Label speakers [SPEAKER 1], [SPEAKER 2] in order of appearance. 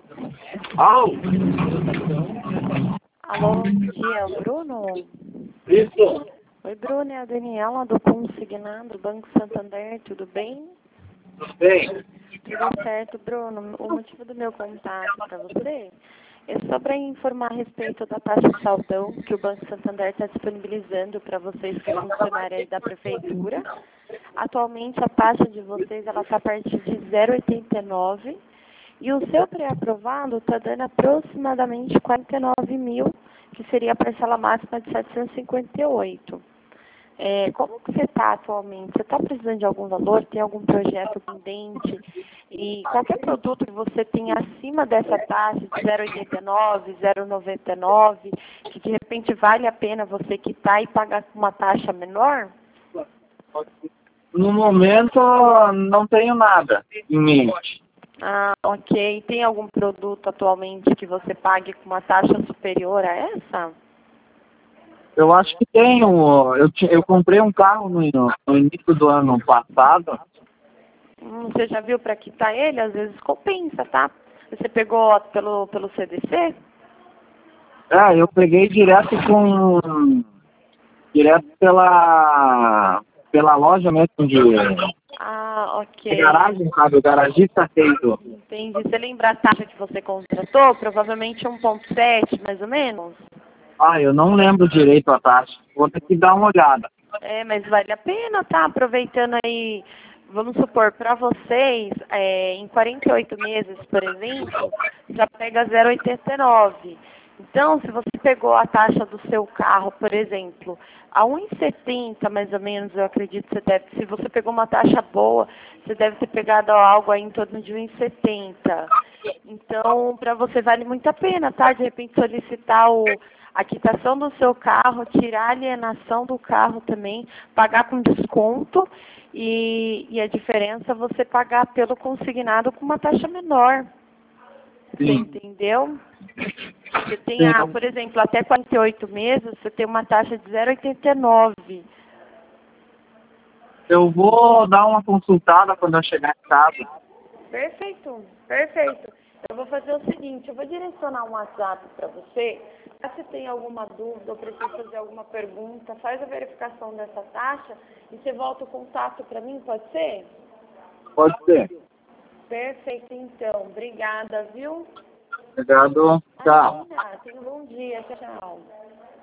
[SPEAKER 1] Alô?
[SPEAKER 2] Alô, bom dia, Bruno?
[SPEAKER 1] Isso.
[SPEAKER 2] Oi, Bruno, é a Daniela do Consignado, Banco Santander, tudo bem?
[SPEAKER 1] Tudo bem?
[SPEAKER 2] Tudo certo, Bruno. O motivo do meu contato para você é só para informar a respeito da taxa de saldão que o Banco Santander está disponibilizando para vocês que é funcionário aí da Prefeitura. Atualmente a taxa de vocês ela está a partir de 0,89 e o seu pré-aprovado está dando aproximadamente 49 mil, que seria a parcela máxima de 758. Como que você está atualmente? Você está precisando de algum valor? Tem algum projeto pendente? E qualquer produto que você tenha acima dessa taxa de 0,89, 0,99, que de repente vale a pena você quitar e pagar com uma taxa menor?
[SPEAKER 1] No momento, não tenho nada em mente.
[SPEAKER 2] Ah, ok. Tem algum produto atualmente que você pague com uma taxa superior a essa?
[SPEAKER 1] Eu acho que tenho. Eu comprei um carro no início do ano passado.
[SPEAKER 2] Você já viu para quitar ele? Às vezes compensa, tá? Você pegou pelo CDC?
[SPEAKER 1] Eu peguei direto pela loja mesmo
[SPEAKER 2] Ah,
[SPEAKER 1] de
[SPEAKER 2] ok.
[SPEAKER 1] garagem, sabe? O garagista fez.
[SPEAKER 2] Entendi. Você lembra a taxa que você contratou? Provavelmente 1,7, mais ou menos?
[SPEAKER 1] Eu não lembro direito a taxa. Vou ter que dar uma olhada.
[SPEAKER 2] Mas vale a pena, tá? Aproveitando aí, vamos supor, para vocês, em 48 meses, por exemplo, já pega 0,89. Então, se você pegou a taxa do seu carro, por exemplo, a 1,70 mais ou menos, eu acredito que se você pegou uma taxa boa, você deve ter pegado algo aí em torno de 1,70. Então, para você vale muito a pena, tá? De repente solicitar a quitação do seu carro, tirar a alienação do carro também, pagar com desconto e a diferença você pagar pelo consignado com uma taxa menor. Você
[SPEAKER 1] Sim.
[SPEAKER 2] entendeu? Você tem,
[SPEAKER 1] Sim.
[SPEAKER 2] por exemplo, até 48 meses, você tem uma taxa de 0,89.
[SPEAKER 1] Eu vou dar uma consultada quando eu chegar em casa.
[SPEAKER 2] Perfeito, perfeito. Eu vou fazer o seguinte, eu vou direcionar um WhatsApp para você. Se tem alguma dúvida ou precisa fazer alguma pergunta, faz a verificação dessa taxa e você volta o contato para mim, pode ser?
[SPEAKER 1] Pode ser.
[SPEAKER 2] Perfeito, então. Obrigada, viu?
[SPEAKER 1] Obrigado. Tchau.
[SPEAKER 2] Tenha um bom dia. Tchau, tchau.